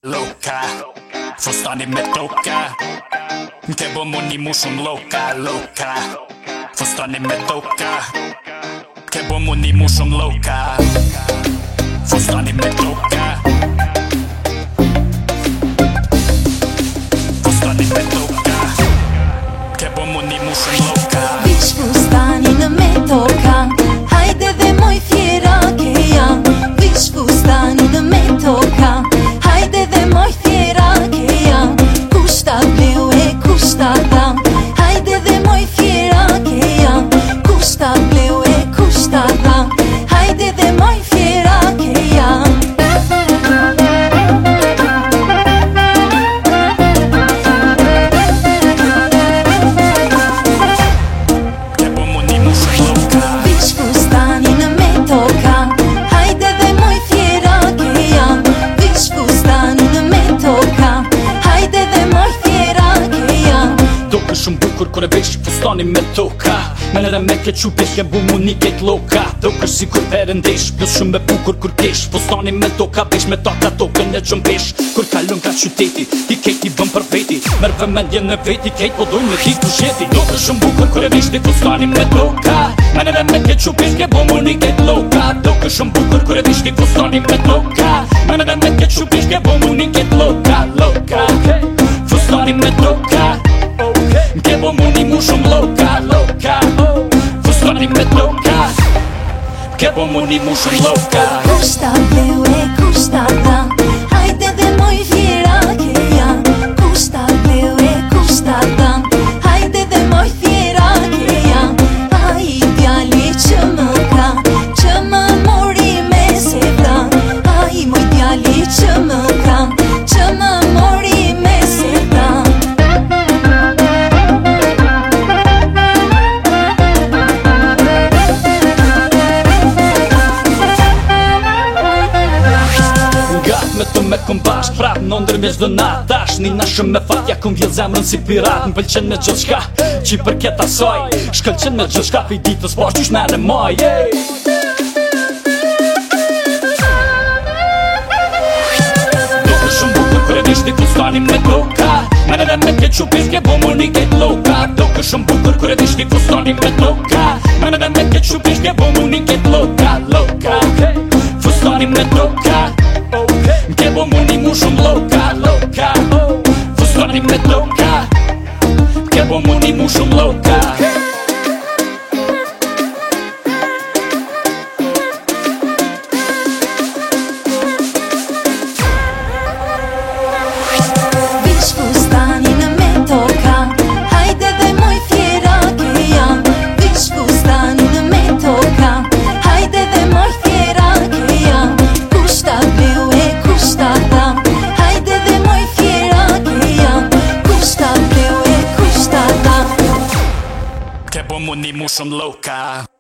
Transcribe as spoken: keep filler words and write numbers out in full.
Loka, fostani me toka. Ke bo mu një mu shumë loka, loka. Fostani me toka. Ke bo mu një mu shumë loka. Fostani me toka. Fostani me toka. Ke bo mu një mu shumë loka. Vish fustani në me toka. Hajde dhe moj fjera ke jam. Vish fustani në me toka. Hajde dhe moj fjera ke jam. Kushta bleu e kushta dam. Hajde dhe moj fjera ke jam. Kushta bleu e kushta dam. Hajde dhe moj fjera ke jam. Vish fustani në me toka. Hajde dhe moj fjera ke jam. Vish fustani në me toka. Hajde dhe moj fjera ke jam. Doke shumë bukur kur e vesh fustani me toka. Me nere me ke qupesh ke bu mu një ket loka. Doke si kur perendesh, plus shumë me bukur kur kesh. Fustani me toka vesh me taka token e qëmbesh. Kur kalon ka qyteti, ti kejti bëm për veti. Merë vëmendje në veti, kejt po dojnë me ti ku shjeti. Doke shumë bukur kur e vesh ti fustani me toka. Me nere me ke qupesh ke bu mu një ket loka. Doke shumë bukur kur e vesh ti fustani me toka. Me nere me ke qupesh ke bu mu një ket loka, loka. Fustani me toka. Ke bo mu një mu shumë loka, loka. Fustani me toka. Ke bo mu një mu shumë loka. Kushta bleu e kushta dam. Hajde dhe moj fjera ke jam. Kushta bleu e kushta dam. Hajde dhe moj fjera ke jam. Ai djali që më ka, që më mori me se dam. Ai moj djali që më ka, që më mori me se dam. Me të me këm bashk prap në ndërmjesh dhe na tash. Një na shumë me fatja këm vjell zemrën si pirat. Më pëlqen me gjithë shka që i përket asaj. Shkëlqen me gjithë shka pi ditës pash qysh me në maj. Doke shumë bukur kër e vish ti fustani me toka. Me nere me ke qupesh ke bo mu një ket loka. Doke shumë bukur kër e vish ti fustani me toka. Me nere me ke qupesh ke bo mu një ket loka, loka. Fustani me toka. Ke bo mu një mu shumë loka, loka. Fustani me toka. Ke bo mu një mu shumë loka. Vish fustani në me toka. Hajde dhe moj fjera ke jam. Vish fustani në me toka. Hajde dhe moj fjera ke jam. Kushta bleu e kushta dam. Hajde dhe moj fjera ke jam. Kushta bleu e kushta dam. Ke bo mu një mu shumë loka.